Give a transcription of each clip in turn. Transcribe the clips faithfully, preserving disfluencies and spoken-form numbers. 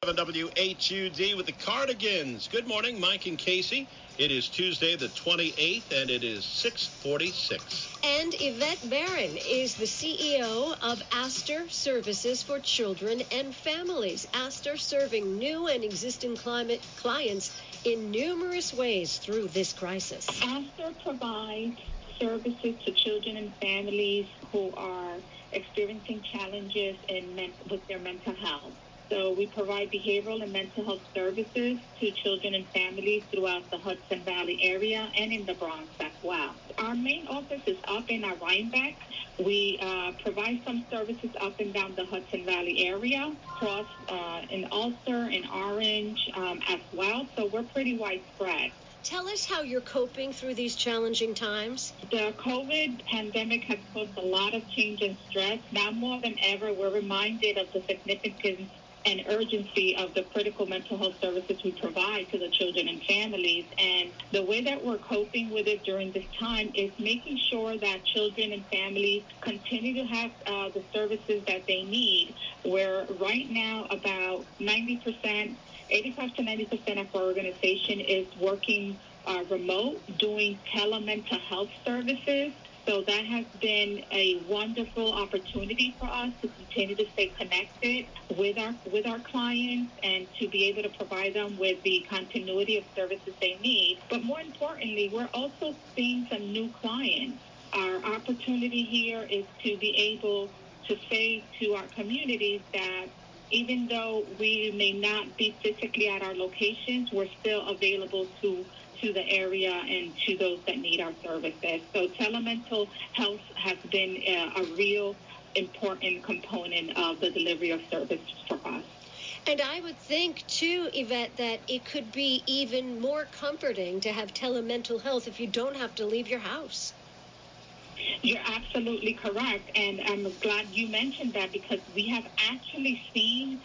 W H U D with the Cardigans. Good morning, Mike and Casey. It is Tuesday the twenty-eighth, and it is six forty-six. And Yvette Barron is the C E O of Astor Services for Children and Families. Astor serving new and existing climate clients in numerous ways through this crisis. Astor provides services to children and families who are experiencing challenges in men- with their mental health. So we provide behavioral and mental health services to children and families throughout the Hudson Valley area and in the Bronx as well. Our main office is up in our Rhinebeck. We uh, provide some services up and down the Hudson Valley area, across uh, in Ulster, in Orange um, as well. So we're pretty widespread. Tell us how you're coping through these challenging times. The COVID pandemic has caused a lot of change and stress. Now more than ever, we're reminded of the significance and urgency of the critical mental health services we provide to the children and families. And the way that we're coping with it during this time is making sure that children and families continue to have uh, the services that they need, where right now about ninety percent, eighty-five to ninety percent of our organization is working uh, remote, doing telemental health services. So that has been a wonderful opportunity for us to continue to stay connected with our with our clients and to be able to provide them with the continuity of services they need. But more importantly, we're also seeing some new clients. Our opportunity here is to be able to say to our communities that even though we may not be physically at our locations, we're still available to to the area and to those that need our services. So telemental health has been a, a real important component of the delivery of service for us. And I would think, too, Yvette, that it could be even more comforting to have telemental health if you don't have to leave your house. You're absolutely correct. And I'm glad you mentioned that, because we have actually seen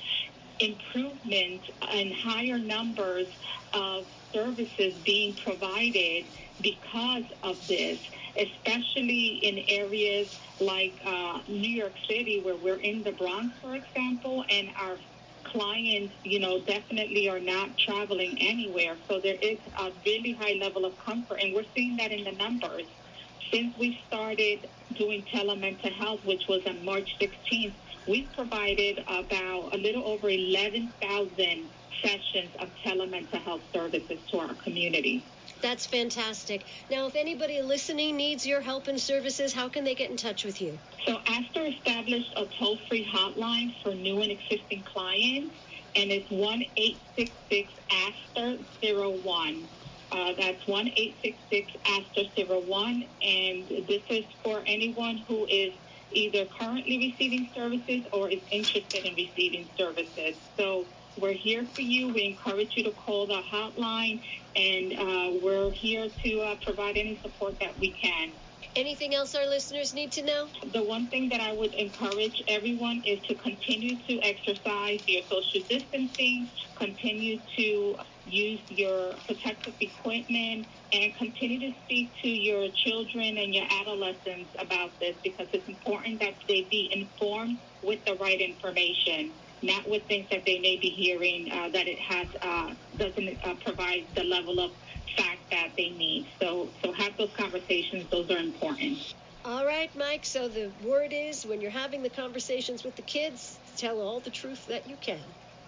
improvement and higher numbers of services being provided because of this, especially in areas like uh, New York City, where we're in the Bronx, for example, and our clients, you know, definitely are not traveling anywhere. So there is a really high level of comfort, and we're seeing that in the numbers. Since we started doing telemental health, which was on March sixteenth, we've provided about a little over eleven thousand sessions of telemental health services to our community. That's fantastic. Now, if anybody listening needs your help and services, how can they get in touch with you? So Astor established a toll-free hotline for new and existing clients, and it's one eight six six Astor zero one. Uh, that's one eight six six Astor zero one, and this is for anyone who is either currently receiving services or is interested in receiving services. So we're here for you. We encourage you to call the hotline, and uh, we're here to uh, provide any support that we can. Anything else our listeners need to know? The one thing that I would encourage everyone is to continue to exercise your social distancing, continue to use your protective equipment, and continue to speak to your children and your adolescents about this, because it's important that they be informed with the right information, not with things that they may be hearing uh, that it has uh, doesn't uh, provide the level of fact that they need. So, so have those conversations. Those are important. All right, Mike. So the word is, when you're having the conversations with the kids, tell all the truth that you can.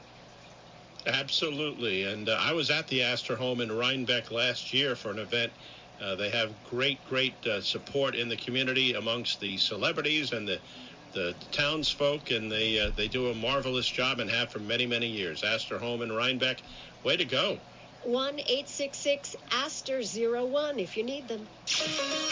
Absolutely. And uh, I was at the Astor home in Rhinebeck last year for an event. Uh, they have great, great uh, support in the community amongst the celebrities and the the townsfolk, and they uh, they do a marvelous job and have for many, many years. Astor home in Rhinebeck. Way to go. one eight six six Astor zero one if you need them.